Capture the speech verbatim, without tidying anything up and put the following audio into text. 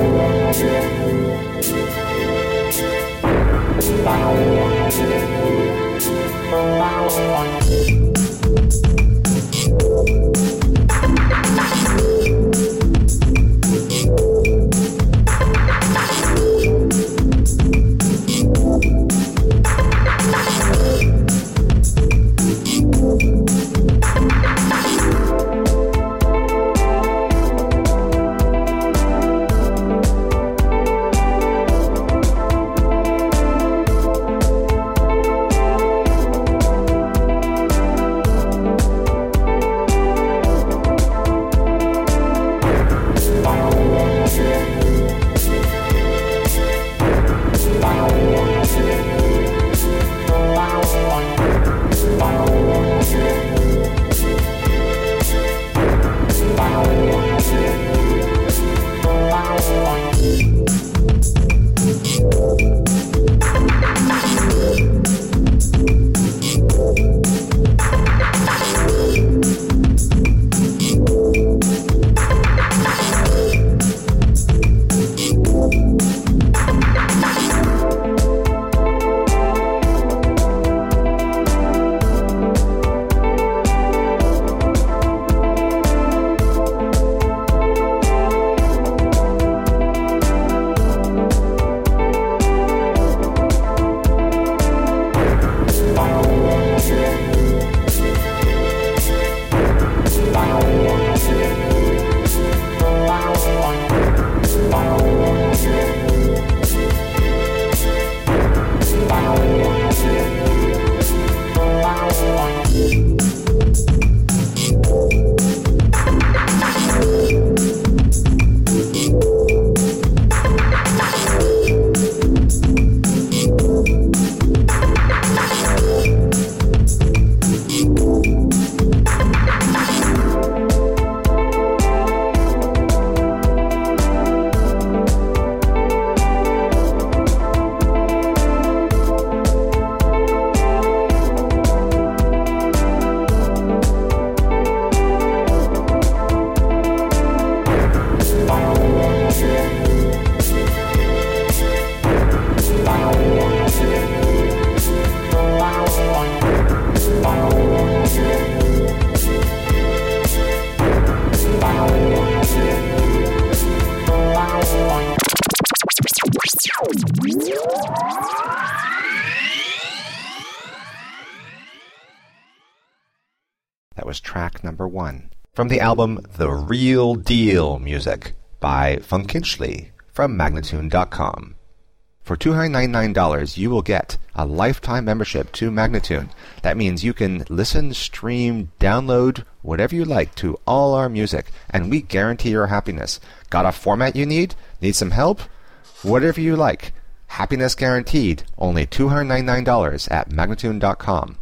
That was track number one from the album The Real Deal Music by Funkintschly from Magnatune dot com. For two hundred ninety-nine dollars, you will get a lifetime membership to Magnatune. That means you can listen, stream, download, whatever you like to all our music, and we guarantee your happiness. Got a format you need? Need some help? Whatever you like. Happiness guaranteed. Only two hundred ninety-nine dollars at Magnatune dot com.